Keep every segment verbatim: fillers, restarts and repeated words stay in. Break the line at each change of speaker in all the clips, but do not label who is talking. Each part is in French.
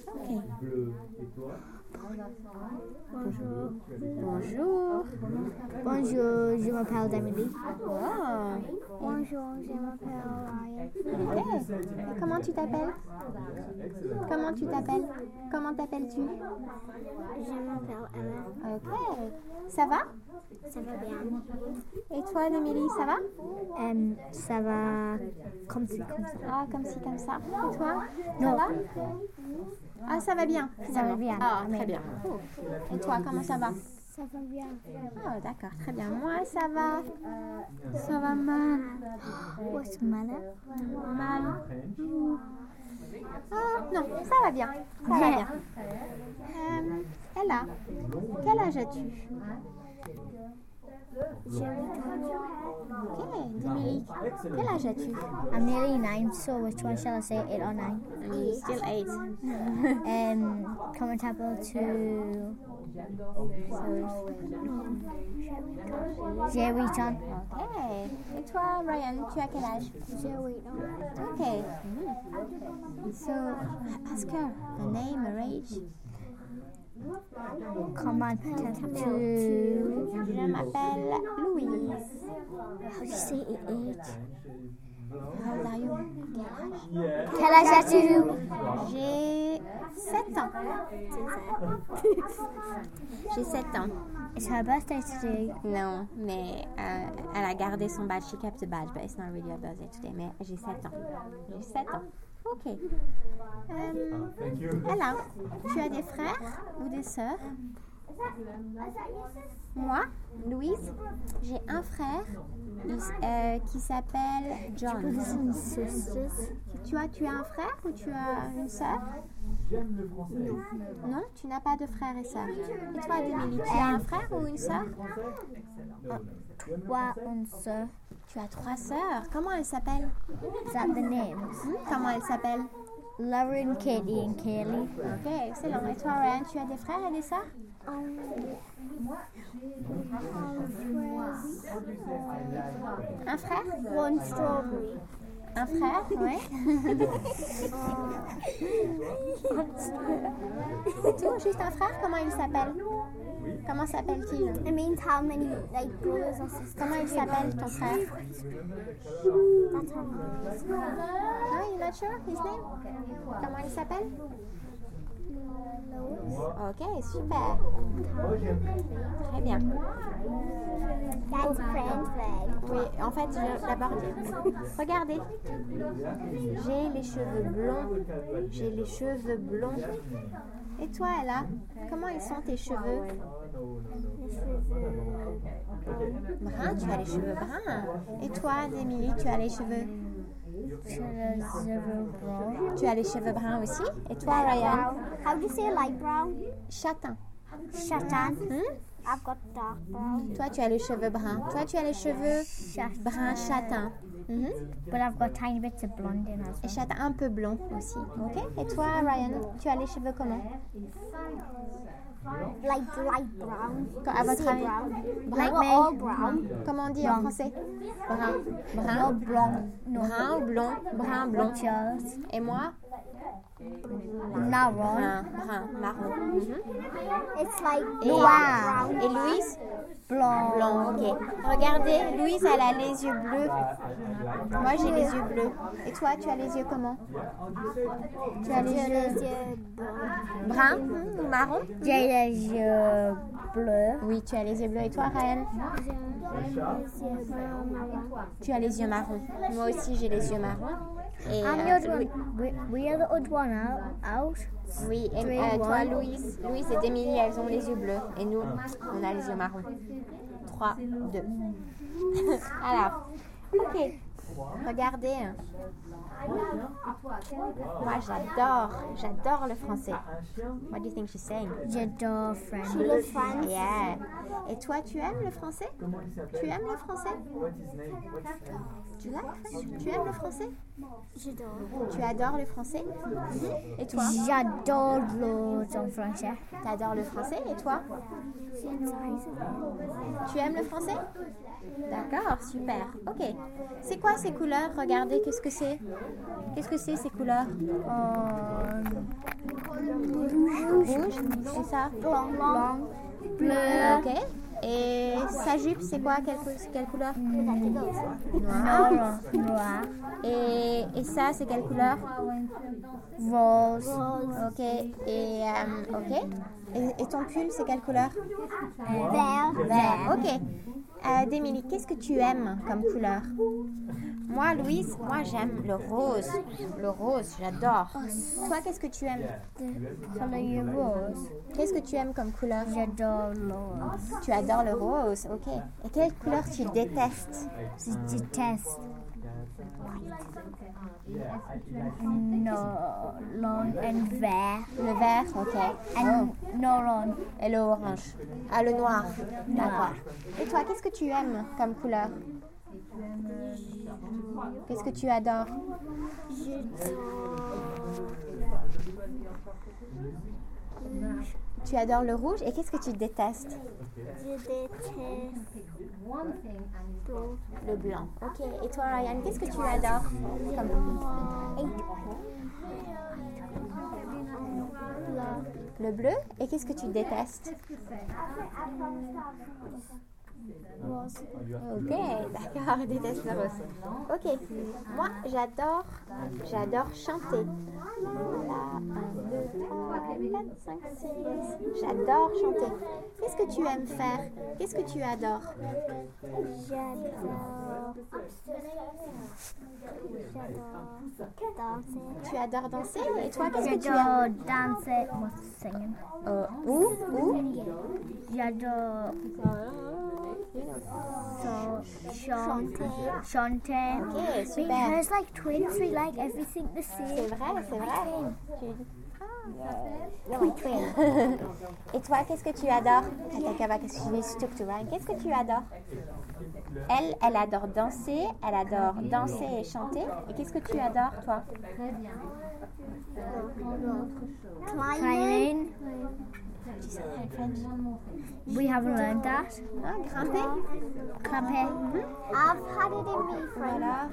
Ok.
Bonjour.
Bonjour.
Bonjour, je m'appelle Emily.
Oh.
Bonjour, je m'appelle Ryan.
Ok. Et comment tu t'appelles? Comment tu t'appelles? Comment t'appelles-tu?
Je m'appelle Emma.
Ok. Ça va?
Ça va bien.
Et toi, Émilie, ça va?
Um, ça va comme ci, comme ça.
Ah, comme ci, comme ça. Et toi?
Non.
Ça va? Ah, ça va bien.
Ça va bien.
Ah, très bien. Et toi, comment ça va?
Ça va bien.
Ah, d'accord, très bien. Moi, ça va. Ça va mal.
What's mal?
Mal. Ah, non, ça va bien. Ça va bien. Euh, Ella, quel âge as-tu?
J'ai
Ok, Émilie, quel âge as-tu?
I'm nearly nine, so which one shall I say, eight or nine?
You're still eight.
Um, commentable to J'ai huit ans.
Ok. Et toi, Ryan, tu as quel âge?
J'ai huit ans.
Ok. Mm. So, ask her the name, her age.
Comment tu
Je m'appelle Louise.
How do you say age?
How old are you?
Quel âge as-tu?
J'ai sept ans. J'ai sept ans.
It's her birthday today.
Non, mais euh, elle a gardé son badge. She kept the badge, but it's not really her birthday today. Mais j'ai sept ans. J'ai sept ans. Ok. Euh, alors, tu as des frères ou des sœurs? Moi, Louise, j'ai un frère il, euh, qui s'appelle John. Tu as, tu as un frère ou tu as une sœur? Non. Non, tu n'as pas de frères et sœurs. Et toi, Émilie, tu as un frère ou une sœur?
Trois, une sœur.
Tu as trois sœurs. Comment elles s'appellent?
Is that the names?
Hmm? Comment elles s'appellent?
Lauren, Katie, and Kaylee.
Ok, excellent. Et toi, Ryan, tu as des frères et des sœurs? Un frère?
One strawberry.
Un frère, oui. C'est tout, juste un frère? Comment il s'appelle? Comment s'appelle-t-il?
It means how many like brothers or sisters.
Comment il s'appelle, ton frère?
That's how many.
No, you're not sure his name? Comment il s'appelle? Ok, super. Très bien.
That's friend flag.
Oui, en fait, je vais d'abord dire. Regardez. J'ai les cheveux blonds. J'ai les cheveux blonds. Et toi, Ella, comment ils sont tes cheveux? Bruns, tu as les cheveux bruns. Et toi, Émilie, tu as les cheveux? Tu as les cheveux bruns aussi? Et toi, Ryan?
How do you say light brown?
Châtain.
Châtain.
Hmm?
I've got dark brown.
Toi, tu as les cheveux bruns. Toi, tu as les cheveux bruns châtain. Mm-hmm.
But I've got tiny bits of blonde in as
Et
well.
châtain un peu blond aussi. Ok. Et toi, Ryan, tu as les cheveux comment?
Like light brown.
Quand- À votre
Say
avis?
brown.
Brun,
Like
mais
all brown.
comment on dit en
Blanc.
français? Brun.
No
Brun.
blonde. No.
Brun ou blond? Brun, blond.
What's yours?
Et moi?
Marron.
Brun, brun, marron. Mhm.
It's like
Et,
noir.
et Louise?
Blanc.
Blanc, ok. Regardez, Louise, elle a les yeux bleus. Moi, j'ai les yeux bleus. Et toi, tu as les yeux comment? Tu as les
J'ai
yeux
les yeux blancs.
bruns mhm, ou marron?
J'ai les yeux bleus.
Oui, tu as les yeux bleus. Et toi, Ryan?
J'ai les yeux blancs marron.
Tu as les yeux marrons. Moi aussi, j'ai les yeux marrons. Et,
And
euh,
the other
oui,
one, we, we are the odd one out. out.
oui, et
Three,
euh, toi,
one.
Louise, Louise et Émilie, elles ont les yeux bleus. Et nous, on a les yeux marrons. trois, deux. Alors, ok. Regardez. Moi, j'adore, j'adore le français. What do you think she's saying?
J'adore France. She loves France.
Yeah. Et toi, tu aimes le français? Tu aimes le français? Tu l'aimes? Tu aimes le français?
J'adore.
Tu adores le français? Et toi?
J'adore le en français.
Tu adores le français? Et toi? Tu aimes le français? D'accord, super. Ok. C'est quoi ces couleurs? Regardez, qu'est-ce que c'est? Qu'est-ce que c'est ces couleurs?
Um,
Et ça?
Blanc. Blanc. Bleu.
Ok. Et sa jupe, c'est quoi? Quelle, cou- quelle couleur?
Noir. Noir.
Et, et ça, c'est quelle couleur?
Rose.
Ok. Et, euh, ok. Et, et ton pull, c'est quelle couleur?
Vert.
Vert. Ok. Euh, Démélie, qu'est-ce que tu aimes comme couleur? Moi, Louise, moi j'aime le rose. Le rose, j'adore. Toi, qu'est-ce que tu aimes?
Color rose.
Qu'est-ce que tu aimes comme couleur?
J'adore le rose.
Tu adores le rose, ok. Et quelle couleur tu détestes?
Je déteste. No, long and vert.
Le vert, ok.
And no long.
Et le orange. Ah, le noir. D'accord. Et toi, qu'est-ce que tu aimes comme couleur? Qu'est-ce que tu adores? Tu adores le rouge. Et qu'est-ce que tu détestes?
Je déteste
Le blanc. Ok. Et toi, Ryan, qu'est-ce que tu adores comme... Le bleu. Et qu'est-ce que tu détestes? Ok, d'accord, je déteste le rose. Ok, moi j'adore, j'adore chanter. Voilà, un, deux, trois, quatre, cinq, six. J'adore chanter. Qu'est-ce que tu aimes faire? Qu'est-ce que tu adores?
J'adore. J'adore danser.
Tu adores danser? Et toi, qu'est-ce que tu
J'adore
aimes?
danser. Moi, singing.
Euh, où? Où?
J'adore so, chanter. Chanter.
Ok, super.
Because like twins, we like everything the
C'est
same.
vrai, c'est vrai. Tu... Ah, oui, twin. Et toi, qu'est-ce que tu adores? Qu'est-ce que tu adores? Elle, elle adore danser, elle adore danser et chanter. Et qu'est-ce que tu adores, toi?
Climbing. We haven't learned that.
Ah, grimper?
Grimper. I've had it in me,
Voilà.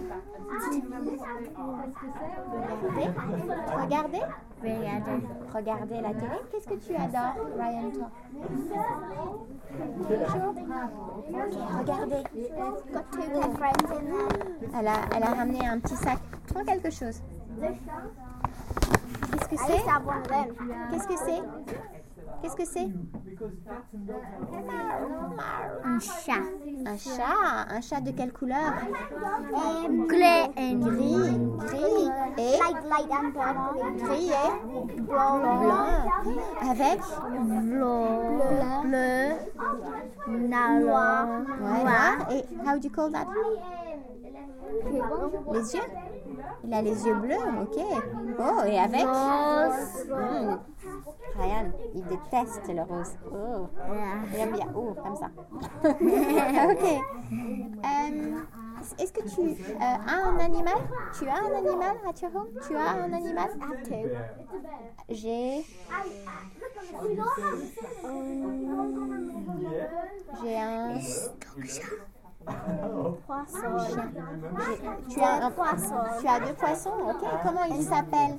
Regarder?
Regarder.
Regarder la télé. Qu'est-ce que tu adores, Ryan, toi? Toujours? Ok, regardez.
Got two pet friends in there.
Elle a, elle a ramené un petit sac. Prends quelque chose. Qu'est-ce que
I used
c'est?
to have one of them.
Qu'est-ce que c'est? Qu'est-ce que c'est?
Un chat.
Un chat. Un chat de quelle couleur?
Um, gray and
Gris. Gris. Et
light, light and black.
gris et
Blanc.
blanc. Avec
Bleu.
bleu.
Noir.
Ouais, noir. Et how do you call that? Les yeux? Il a les yeux bleus, ok. Oh, et avec?
Rose.
Hmm. Ryan, il déteste le rose. Oh. Il aime bien. Oh, comme ça. Ok. Euh, Est-ce que tu euh, as un animal? Tu as un animal at your home? Tu as un animal? J'ai... J'ai un...
Poisson.
J'ai- Tu as un
poisson.
Tu as deux poissons, ok. Comment ils s'appellent?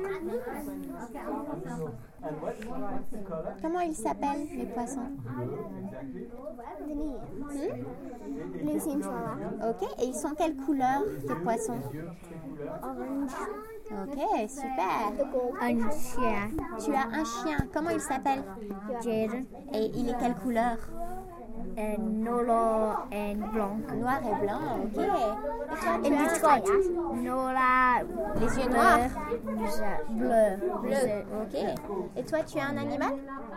Comment ils s'appellent, les poissons? Hmm?
Lucy and Charlotte.
Ok. Et ils sont quelle couleur, tes poissons?
Orange.
Ok, super.
Un chien.
Tu as un chien. Comment il s'appelle?
Jaden.
Et il est quelle couleur?
And Nola and blanc.
Noir et blanc, ok. Et toi, tu
In
as un
Detroit. Nola.
Les yeux noirs.
Bleu.
Bleu, ok. Et toi, tu as un animal?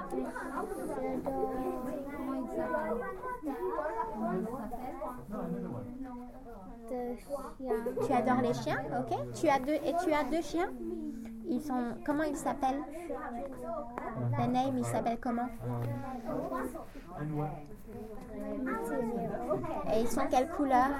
Tu adores les chiens, ok. Tu as deux et tu as deux chiens. Ils sont comment ils s'appellent? Le name, il s'appelle comment? Et ils sont quelle couleur?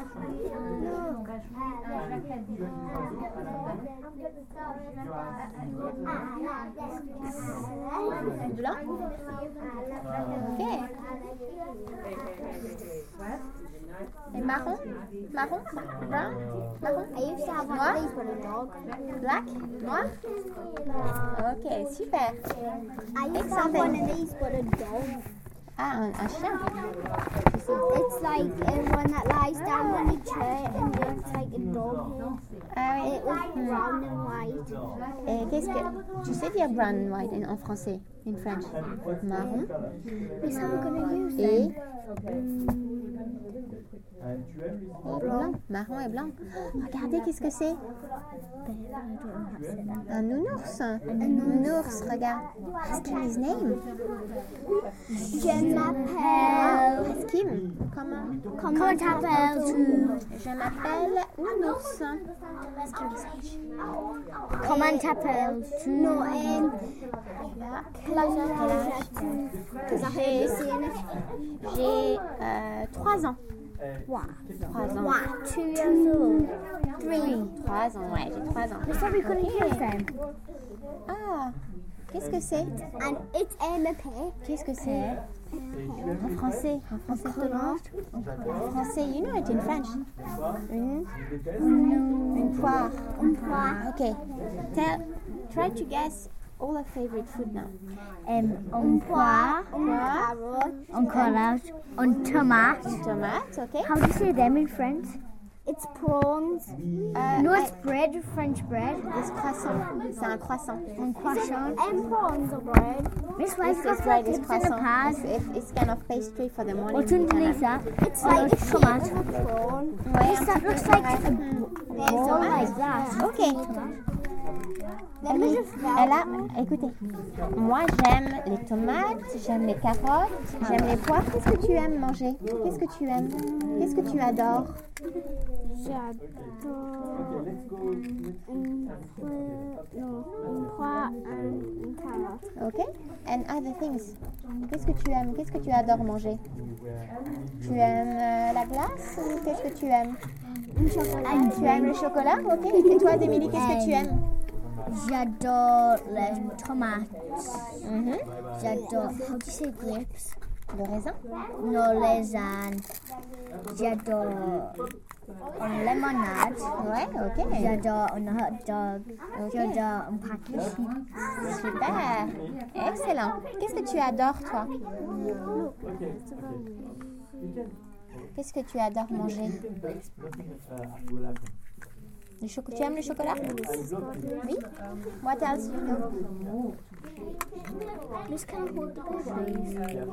Blanc. Ok. Et marron? Marron? Brown? Marron?
I used to have one
Noir?
of these with a dog.
Black? Noir? Ok, super.
I used to have one of these with a dog.
Ah, un, un chien.
It's like uh, one that lies down on a chair and it's like a dog.
Ah oui.
It was brown and white.
Et qu'est-ce que... Tu sais dire brown and white en, en français, in French? Marron.
Is I'm gonna use
Et...
them.
Et blanc. Marron et blanc. Regardez, qu'est-ce que c'est? Un nounours. Un nounours, regarde. Ask him his name.
Je m'appelle.
Ask him. Comment?
Comment t'appelles-tu?
Je m'appelle Nounours. Ask him his age.
Comment t'appelles-tu? Noël.
Quel âge? J'ai j'ai, euh, trois ans.
Wow.
Trois ans.
Wow. Two years old. Three.
Trois ans, ouais, j'ai trois ans.
So we couldn't use them.
Ah, qu'est-ce que c'est?
And it's M P.
Qu'est-ce que c'est? En français, en français tomate. En français, you know it in French. Une, une poire.
Une poire.
Okay. Tell, try to guess all our favorite food now.
Um, une poire. Une carotte.
On
carotte. Une tomate.
Une tomate, okay.
How do you say them in French? It's prawns.
Uh,
No, it's
I-
bread, French bread.
This croissant. C'est un croissant.
And croissant. And prawns are bread. Miss, why
This
is
is bread,
it
this
in the
croissant.
pad?
It's, it's kind of pastry for the morning.
What's underneath that? It's like a tomato.
Ouais,
Yes,
un
that
petit
looks
peu,
like
ouais.
a
Hmm.
roll
tomate.
like that.
Ok.
Let me just
Elle a, écoutez, moi j'aime les tomates, j'aime les carottes, j'aime les poires. Qu'est-ce que tu aimes manger? Qu'est-ce que tu aimes? Qu'est-ce que tu adores?
J'adore une non, une poire et une carotte.
Ok? And other things. Qu'est-ce que tu aimes? Qu'est-ce que tu adores manger? Tu aimes euh, la glace ou qu'est-ce que tu aimes?
Une chocolat.
Tu aimes le chocolat? Ok. Et toi, Émilie, qu'est-ce que tu aimes?
J'adore les tomates.
Mhm.
J'adore. How do you say grapes?
Le raisin?
Non, les ânes. J'adore une limonade.
Ouais, ok.
J'adore un hot dog.
Ok.
J'adore un paquet de chips.
Super. Excellent. Qu'est-ce que tu adores, toi? Qu'est-ce que tu adores manger? Le choco- tu aimes le chocolat? Oui. What else you know?
Just can I hold the please?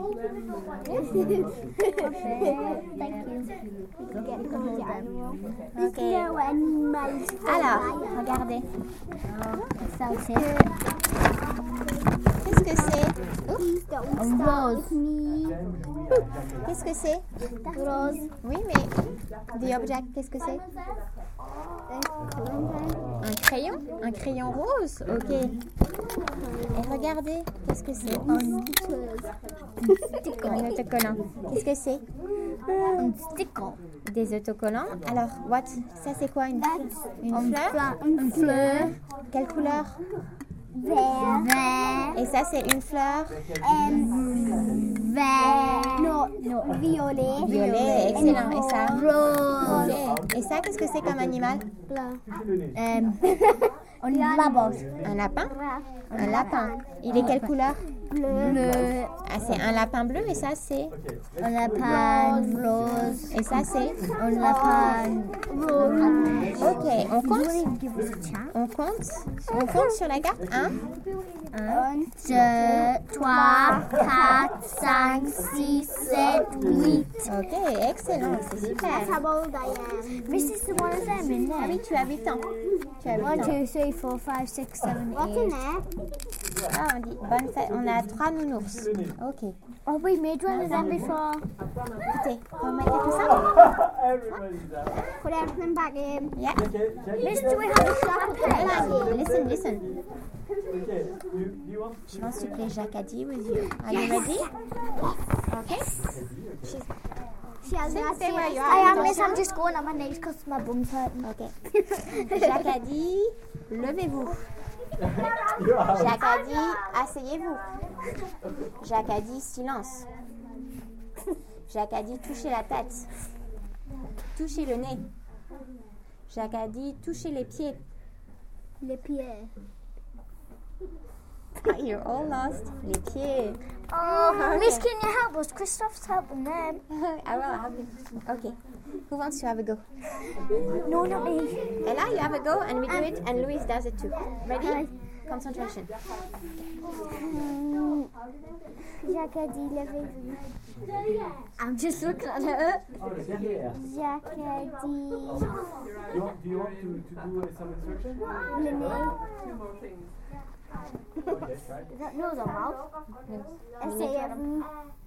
Thank you. You can get the whole animal.
Ok.
No animals.
Alors, regardez.
So
Qu'est-ce que c'est? Ouf.
please don't start with me.
Qu'est-ce que c'est?
Rose.
Oui, mais the object, qu'est-ce que c'est? Un crayon? Un crayon rose? Ok. Et regardez, qu'est-ce que c'est? Un autocollant. Qu'est-ce que c'est?
Un sticker.
Des autocollants. Alors, what? Ça, c'est quoi? Une, une fleur?
Une fleur.
Quelle couleur?
Vert. Vert.
Et ça, c'est une fleur?
Vert. Non, non, violet.
Violet, excellent. Et ça?
Rose.
Ok. Et ça, qu'est-ce que c'est comme animal?
Um, un lapin.
Un lapin? Un lapin. Il est quelle couleur?
Bleu.
Ah, c'est un lapin bleu et ça, c'est...
Un lapin rose.
Et ça, c'est...
Un lapin rose.
Ok, on compte? On compte? On compte sur la carte? Un,
Un, deux, trois, quatre, cinq, six, sept, huit.
ok, excellent, c'est super.
How old I am. This is the one of them in
Ah
there.
oui, tu as huit ans. Tu as
One,
huit ans.
two, three, four, five, six, seven,
What's in
eight.
Ah, on dit bonne fête. On a trois nounours. Ok.
Oh, we made one of them before.
Écoutez, on va mettre tout ça?
Put everything back in.
Yeah.
Miss, do we have a chocolate?
Listen, listen. She wants to play Jacadi with you. Are you ready? Okay. She's,
She has
Stay-
that.
stay where you are.
I am, Miss.
Attention.
I'm just going on my knees because my bum's hurting.
ok. Jacadi, levez-vous. Jacadi, asseyez-vous. Jacadi, silence. Jacques a dit toucher la tête. Toucher le nez. Jacques a dit toucher les pieds.
Les pieds.
Ah, you're all lost. Les pieds.
Oh,
Okay.
Miss, can you help us? Christoph's helping them.
I will help you. Okay. Who wants to have a go?
No, not me.
Ella, you have a go and we do it and Louise does it too. Ready?
Aye.
Concentration.
Mm, Jacques a dit levez-vous. I'm just looking at her.
Oh, derrière.
Jacques a dit
Do you want, do you want to, to do uh, some instruction?
le nez.
Okay, right.
Is that nose or mouth? Asseyez-vous.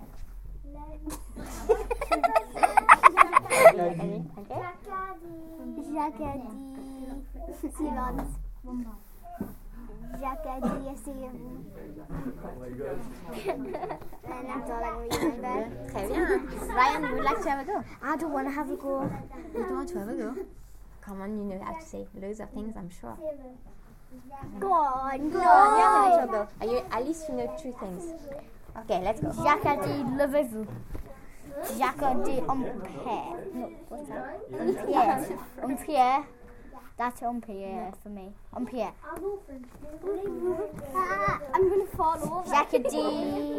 Okay.
Jacques a dit silence. Jacques a dit asseyez-vous.
Oh my god.
And that's all I can remember.
Très bien. Ryan, you would like to have a go?
I don't want to have a go.
You don't want to have a go? Come on, you know how to say loads of things, I'm sure.
Go on, go
Come on, you have a
on.
little go. Are you, at least you know two things. Okay, let's go.
Jacques a dit levez-vous. Jacques a dit umpire. No, what's that? Umpire. Umpire. That's umpire for me. Umpire. Ah, I'm going to fall over. Jacques a dit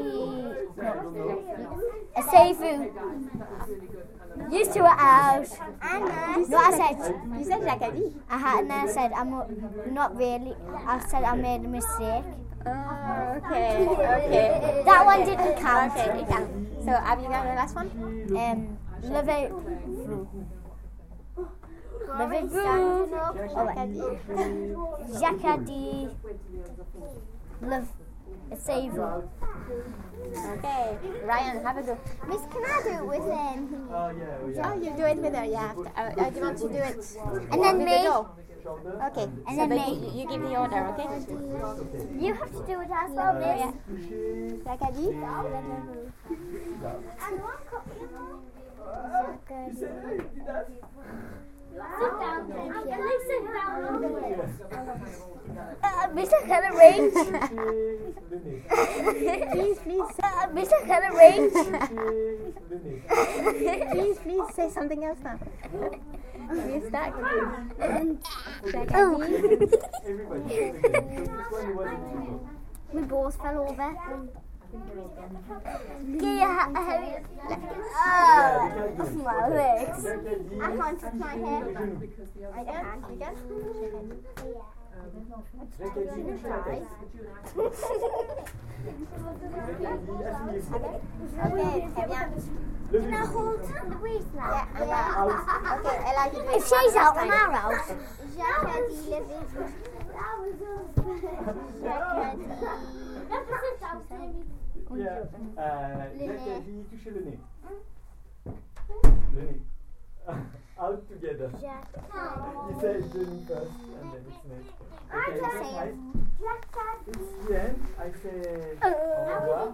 asseyez-vous. You two are out. Anna. No, I said.
You said Jacques a dit.
I had, and then I said I'm not really. I said I made a mistake.
Oh, okay, okay.
That one didn't count.
Okay, it counts. So, have you got the last one?
Um, levez-vous. Levez-vous. Oh, wait. Jacques a dit lev. Asseyez-vous.
Okay, Ryan, have a go.
Miss, can I do it with him?
Oh yeah, oh, yeah.
Oh, you do it with her, yeah. After, uh, uh, do you want to do it?
And then
with
me.
the doll?
Shoulder.
Okay,
And
so
then
but
me.
you, you give the order, okay?
You have to do it as well, Miss.
Yeah.
Toucher.
Jacques a dit?
Sit down, thank you. Sit down. Uh, Mister Can arrange.
Toucher le nez.
Please, please,
Uh, Mister Can arrange.
Toucher le nez.
please, please say something else now. We're stuck. Jacques a
Oh.
dit?
Everybody. Okay. So this one wasn't too low.
My balls fell over. Yeah, I have it.
Yeah, you can do it.
My legs.
Jacques a dit
I can't touch my hair.
les genoux.
I can't.
You can?
Jacques a dit toucher la tête. Jacques a dit asseyez-vous.
Okay, très bien.
Can I hold the waist now?
Yeah, yeah. Okay, Ella, you do it.
If she's out, then
Next
I'm out.
time.
Yeah. Euh, Jacques a dit toucher le nez. Le nez. Out together. He said genou first and then it's neck. Okay, you can try. It's the end. I say au revoir.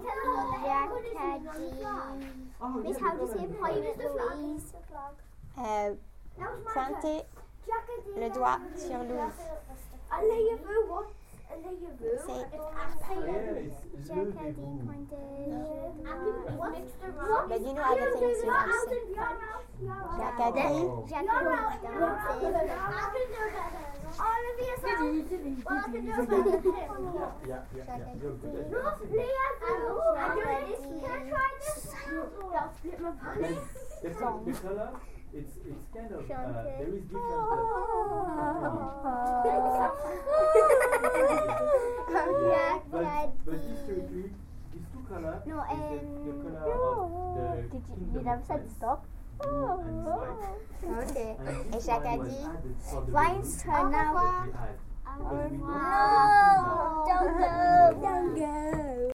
Oh,
Miss,
yeah,
how do you
because
say
I'm-
point at Louise?
Euh, pointez le doigt sur Louise. C'est
Yeah, it's le debout.
But you know other things you have to say. Jacques a dit?
Oh. Yeah, yeah, yeah, yeah. You're good at it. The, co- the color, it's it's kind of uh, there is different. Uh, but but these two three, these two colors
No,
is the, the
um,
color of the
Did you,
kingdom
you never
of
said
France.
stop?
Blue and white.
Okay.
And
Et
this
Jacques
one
a
was
dit?
added for the
Ryan's
reason
turn now.
that we had. Because we don't